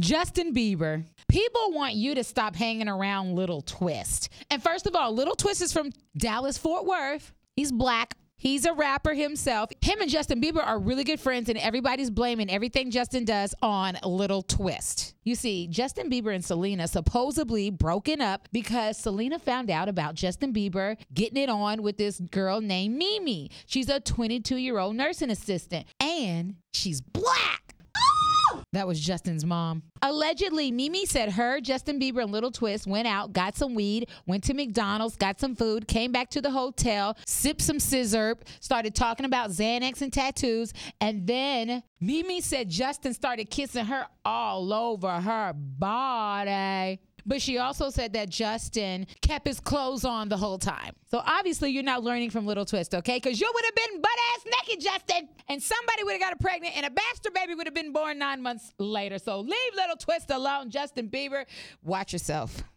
Justin Bieber. People want you to stop hanging around Little Twist. And first of all, Little Twist is from Dallas, Fort Worth. He's black. He's a rapper himself. Him and Justin Bieber are really good friends, and everybody's blaming everything Justin does on Little Twist. You see, Justin Bieber and Selena supposedly broken up because Selena found out about Justin Bieber getting it on with this girl named Mimi. She's a 22-year-old nursing assistant, and she's black. That was Justin's mom. Allegedly, Mimi said her, Justin Bieber, and Little Twist went out, got some weed, went to McDonald's, got some food, came back to the hotel, sipped some scissor, started talking about Xanax and tattoos, and then Mimi said Justin started kissing her all over her body. But she also said that Justin kept his clothes on the whole time. So obviously you're not learning from Little Twist, okay? Because you would have been butt-ass naked, Justin. And somebody would have got her pregnant, and a bastard baby would have been born 9 months later. So leave Little Twist alone, Justin Bieber. Watch yourself.